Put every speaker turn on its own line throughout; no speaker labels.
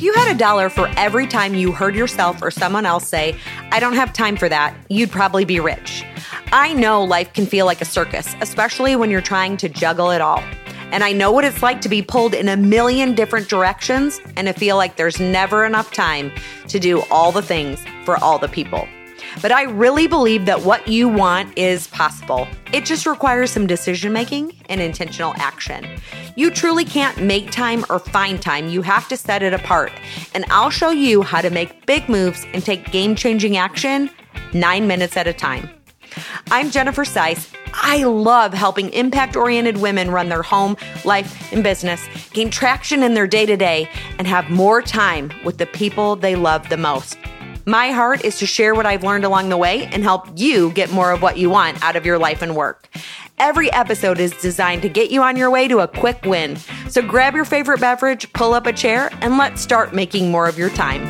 If you had $1 for every time you heard yourself or someone else say, "I don't have time for that," you'd probably be rich. I know life can feel like a circus, especially when you're trying to juggle it all. And I know what it's like to be pulled in a million different directions and to feel like there's never enough time to do all the things for all the people. But I really believe that what you want is possible. It just requires some decision making and intentional action. You truly can't make time or find time. You have to set it apart. And I'll show you how to make big moves and take game-changing action 9 minutes at a time. I'm Jennifer Seiss. I love helping impact-oriented women run their home, life, and business, gain traction in their day-to-day, and have more time with the people they love the most. My heart is to share what I've learned along the way and help you get more of what you want out of your life and work. Every episode is designed to get you on your way to a quick win. So grab your favorite beverage, pull up a chair, and let's start making more of your time.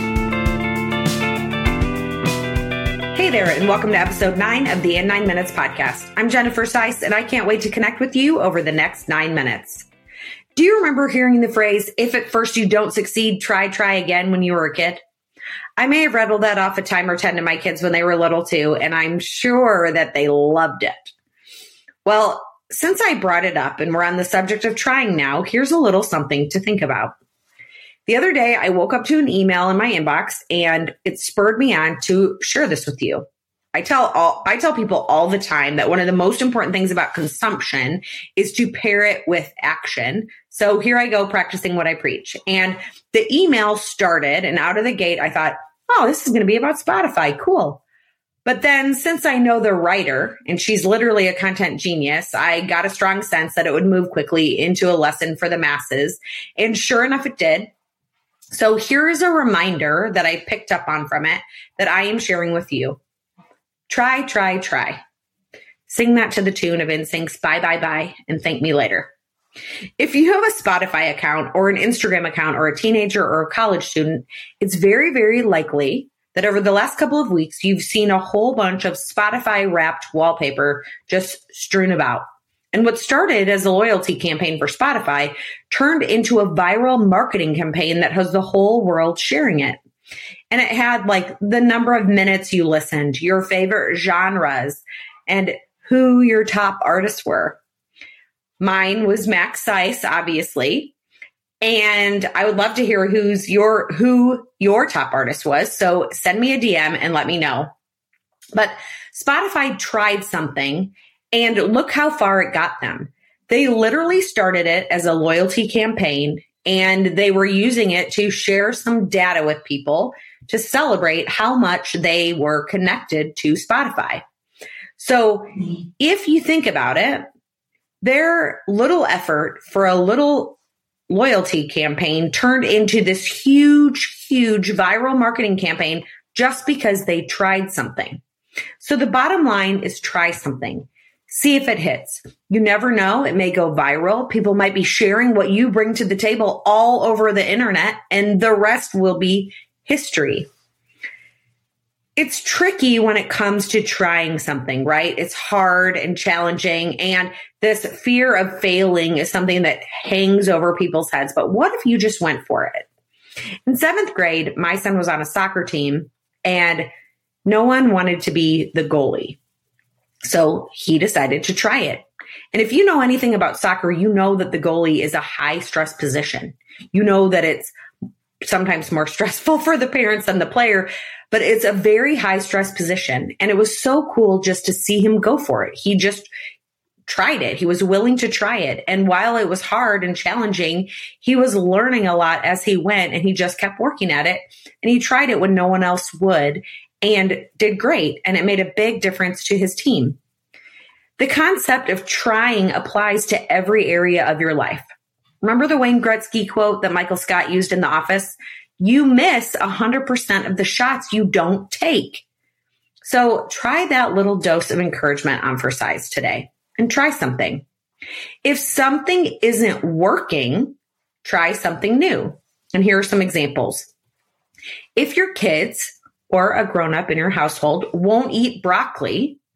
Hey there, and welcome to episode 9 of the In 9 Minutes podcast. I'm Jennifer Seiss, and I can't wait to connect with you over the next 9 minutes. Do you remember hearing the phrase, "If at first you don't succeed, try again," when you were a kid? I may have rattled that off a time or 10 to my kids when they were little too, and I'm sure that they loved it. Well, since I brought it up and we're on the subject of trying now, here's a little something to think about. The other day, I woke up to an email in my inbox and it spurred me on to share this with you. I tell people all the time that one of the most important things about consumption is to pair it with action. So here I go practicing what I preach. And the email started, and out of the gate, I thought, oh, this is going to be about Spotify. Cool. But then since I know the writer, and she's literally a content genius, I got a strong sense that it would move quickly into a lesson for the masses. And sure enough, it did. So here is a reminder that I picked up on from it that I am sharing with you. Try. Sing that to the tune of NSYNC's Bye, Bye, Bye, and Thank Me Later. If you have a Spotify account or an Instagram account or a teenager or a college student, it's very, very likely that over the last couple of weeks, you've seen a whole bunch of Spotify wrapped wallpaper just strewn about. And what started as a loyalty campaign for Spotify turned into a viral marketing campaign that has the whole world sharing it. And it had like the number of minutes you listened, your favorite genres, and who your top artists were. Mine was Max Seiss, obviously. And I would love to hear who your top artist was. So send me a DM and let me know. But Spotify tried something, and look how far it got them. They literally started it as a loyalty campaign, and they were using it to share some data with people to celebrate how much they were connected to Spotify. So if you think about it, their little effort for a little loyalty campaign turned into this huge viral marketing campaign just because they tried something. So the bottom line is try something. See if it hits. You never know. It may go viral. People might be sharing what you bring to the table all over the internet, and the rest will be history. It's tricky when it comes to trying something, right? It's hard and challenging, and this fear of failing is something that hangs over people's heads. But what if you just went for it? In 7th grade, my son was on a soccer team, and no one wanted to be the goalie. So he decided to try it. And if you know anything about soccer, you know that the goalie is a high stress position. You know that it's sometimes more stressful for the parents than the player, but it's a very high stress position. And it was so cool just to see him go for it. He just tried it. He was willing to try it. And while it was hard and challenging, he was learning a lot as he went, and he just kept working at it. And he tried it when no one else would, and did great. And it made a big difference to his team. The concept of trying applies to every area of your life. Remember the Wayne Gretzky quote that Michael Scott used in The Office? You miss 100% of the shots you don't take. So try that little dose of encouragement on for size today and try something. If something isn't working, try something new. And here are some examples. If your kids or a grown-up in your household won't eat broccoli,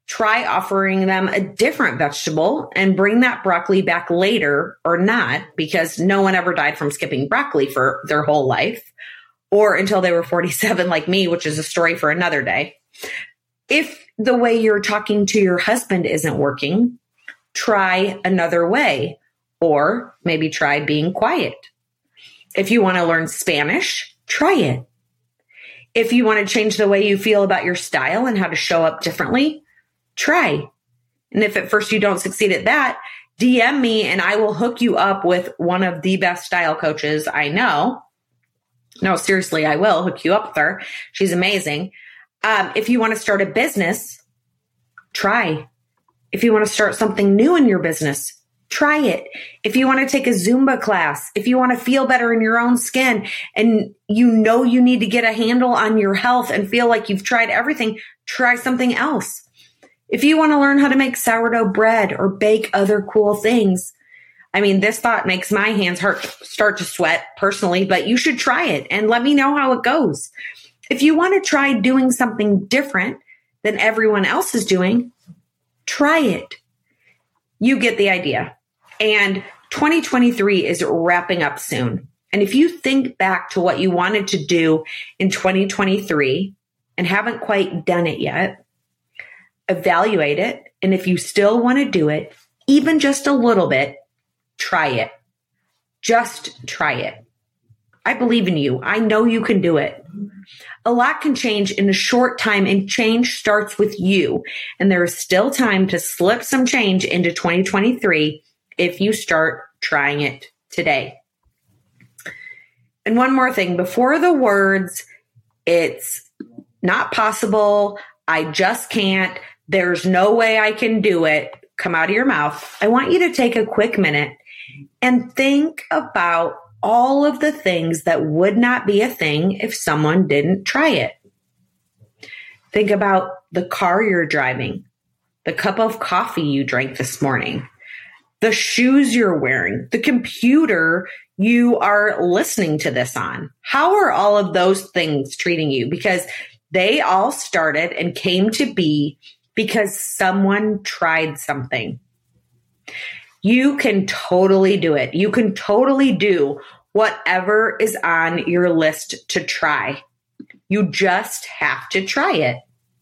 try offering them a different vegetable and bring that broccoli back later or not, because no one ever died from skipping broccoli for their whole life or until they were 47 like me, which is a story for another day. If the way you're talking to your husband isn't working, try another way, or maybe try being quiet. If you want to learn Spanish, try it. If you want to change the way you feel about your style and how to show up differently, try. And if at first you don't succeed at that, DM me and I will hook you up with one of the best style coaches I know. No, seriously, I will hook you up with her. She's amazing. If you want to start a business, try. If you want to start something new in your business, try it. If you want to take a Zumba class, if you want to feel better in your own skin and you know you need to get a handle on your health and feel like you've tried everything, try something else. If you want to learn how to make sourdough bread or bake other cool things, I mean, this thought makes my hands start to sweat personally, but you should try it and let me know how it goes. If you want to try doing something different than everyone else is doing, try it. You get the idea. And 2023 is wrapping up soon. And if you think back to what you wanted to do in 2023 and haven't quite done it yet, evaluate it. And if you still want to do it, even just a little bit, try it. Just try it. I believe in you. I know you can do it. A lot can change in a short time, and change starts with you. And there is still time to slip some change into 2023 if you start trying it today. And one more thing, before the words, it's not possible, I just can't, there's no way I can do it, come out of your mouth, I want you to take a quick minute and think about all of the things that would not be a thing if someone didn't try it. Think about the car you're driving, the cup of coffee you drank this morning, the shoes you're wearing, the computer you are listening to this on. How are all of those things treating you? Because they all started and came to be because someone tried something. You can totally do it. You can totally do whatever is on your list to try. You just have to try it.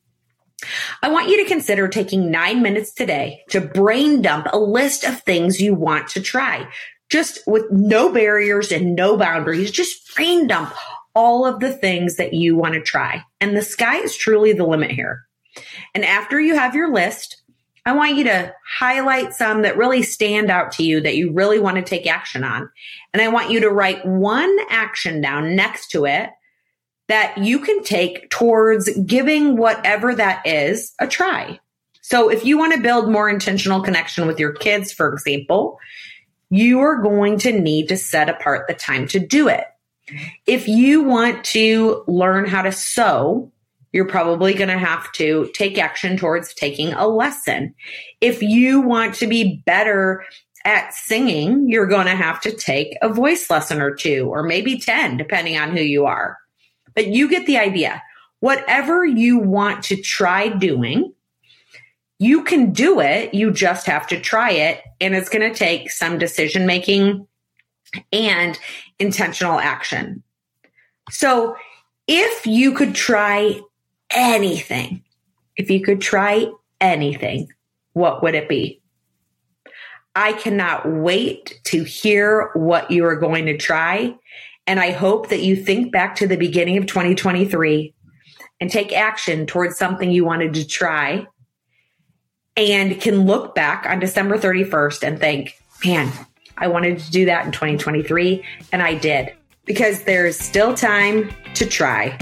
I want you to consider taking 9 minutes today to brain dump a list of things you want to try, just with no barriers and no boundaries. Just brain dump all of the things that you want to try. And the sky is truly the limit here. And after you have your list, I want you to highlight some that really stand out to you that you really want to take action on. And I want you to write one action down next to it that you can take towards giving whatever that is a try. So if you want to build more intentional connection with your kids, for example, you are going to need to set apart the time to do it. If you want to learn how to sew, you're probably going to have to take action towards taking a lesson. If you want to be better at singing, you're going to have to take a voice lesson or 2, or maybe 10, depending on who you are. But you get the idea. Whatever you want to try doing, you can do it. You just have to try it. And it's going to take some decision making and intentional action. So if you could try anything, what would it be? I cannot wait to hear what you are going to try. And I hope that you think back to the beginning of 2023 and take action towards something you wanted to try and can look back on December 31st and think, man, I wanted to do that in 2023 and I did, because there's still time to try.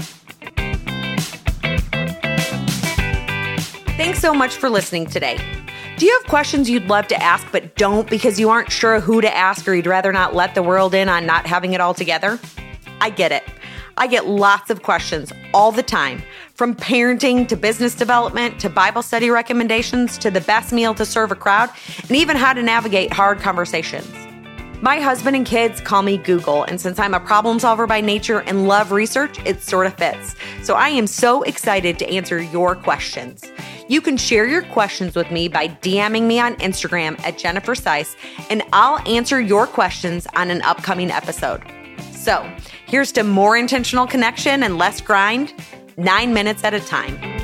Thanks so much for listening today. Do you have questions you'd love to ask but don't because you aren't sure who to ask, or you'd rather not let the world in on not having it all together? I get it. I get lots of questions all the time, from parenting to business development to Bible study recommendations to the best meal to serve a crowd, and even how to navigate hard conversations. My husband and kids call me Google, and since I'm a problem solver by nature and love research, it sort of fits. So I am so excited to answer your questions. You can share your questions with me by DMing me on Instagram at Jennifer Seiss, and I'll answer your questions on an upcoming episode. So here's to more intentional connection and less grind, 9 minutes at a time.